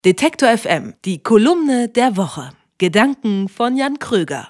Detektor FM, die Kolumne der Woche. Gedanken von Jan Kröger.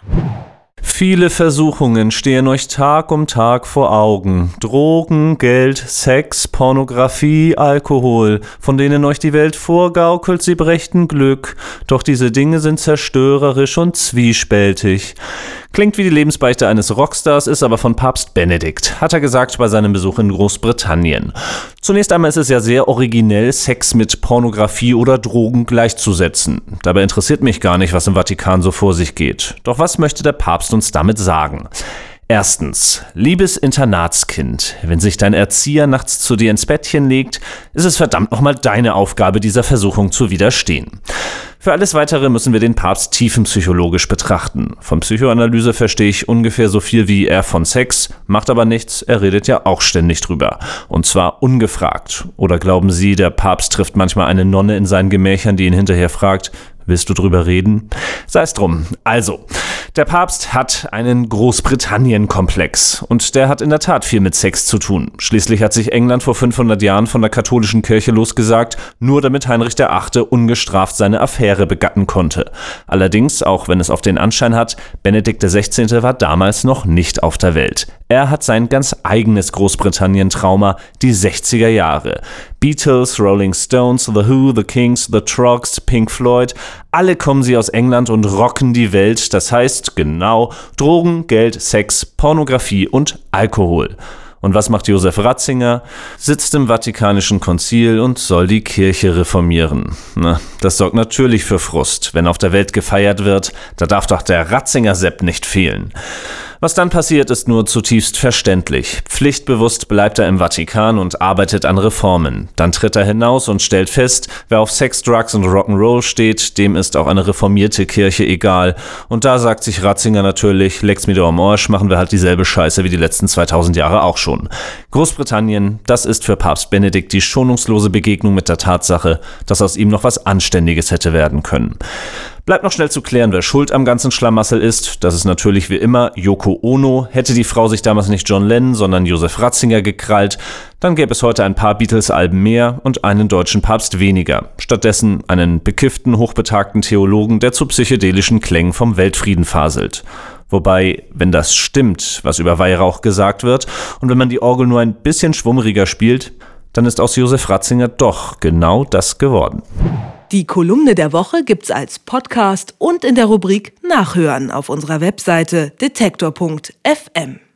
Viele Versuchungen stehen euch Tag um Tag vor Augen. Drogen, Geld, Sex, Pornografie, Alkohol, von denen euch die Welt vorgaukelt, sie brächten Glück. Doch diese Dinge sind zerstörerisch und zwiespältig. Klingt wie die Lebensbeichte eines Rockstars, ist aber von Papst Benedikt, hat er gesagt bei seinem Besuch in Großbritannien. Zunächst einmal ist es ja sehr originell, Sex mit Pornografie oder Drogen gleichzusetzen. Dabei interessiert mich gar nicht, was im Vatikan so vor sich geht. Doch was möchte der Papst uns damit sagen? Erstens, liebes Internatskind, wenn sich dein Erzieher nachts zu dir ins Bettchen legt, ist es verdammt nochmal deine Aufgabe, dieser Versuchung zu widerstehen. Für alles Weitere müssen wir den Papst tiefenpsychologisch betrachten. Von Psychoanalyse verstehe ich ungefähr so viel wie er von Sex, macht aber nichts, er redet ja auch ständig drüber. Und zwar ungefragt. Oder glauben Sie, der Papst trifft manchmal eine Nonne in seinen Gemächern, die ihn hinterher fragt, willst du drüber reden? Sei es drum. Also, der Papst hat einen Großbritannien-Komplex und der hat in der Tat viel mit Sex zu tun. Schließlich hat sich England vor 500 Jahren von der katholischen Kirche losgesagt, nur damit Heinrich VIII. Ungestraft seine Affäre begatten konnte. Allerdings, auch wenn es auf den Anschein hat, Benedikt XVI. War damals noch nicht auf der Welt. Er hat sein ganz eigenes Großbritannien-Trauma, die 60er Jahre. Beatles, Rolling Stones, The Who, The Kings, The Trogs, Pink Floyd, alle kommen sie aus England und rocken die Welt. Das heißt, genau, Drogen, Geld, Sex, Pornografie und Alkohol. Und was macht Josef Ratzinger? Sitzt im Vatikanischen Konzil und soll die Kirche reformieren. Na, das sorgt natürlich für Frust. Wenn auf der Welt gefeiert wird, da darf doch der Ratzinger-Sepp nicht fehlen. Was dann passiert, ist nur zutiefst verständlich. Pflichtbewusst bleibt er im Vatikan und arbeitet an Reformen. Dann tritt er hinaus und stellt fest, wer auf Sex, Drugs und Rock'n'Roll steht, dem ist auch eine reformierte Kirche egal. Und da sagt sich Ratzinger natürlich, leck's mir doch am Arsch, machen wir halt dieselbe Scheiße wie die letzten 2000 Jahre auch schon. Großbritannien, das ist für Papst Benedikt die schonungslose Begegnung mit der Tatsache, dass aus ihm noch was Anständiges hätte werden können. Bleibt noch schnell zu klären, wer schuld am ganzen Schlamassel ist. Das ist natürlich wie immer Yoko Ono. Hätte die Frau sich damals nicht John Lennon, sondern Josef Ratzinger gekrallt, dann gäbe es heute ein paar Beatles-Alben mehr und einen deutschen Papst weniger. Stattdessen einen bekifften, hochbetagten Theologen, der zu psychedelischen Klängen vom Weltfrieden faselt. Wobei, wenn das stimmt, was über Weihrauch gesagt wird, und wenn man die Orgel nur ein bisschen schwummriger spielt, dann ist aus Josef Ratzinger doch genau das geworden. Die Kolumne der Woche gibt's als Podcast und in der Rubrik Nachhören auf unserer Webseite detektor.fm.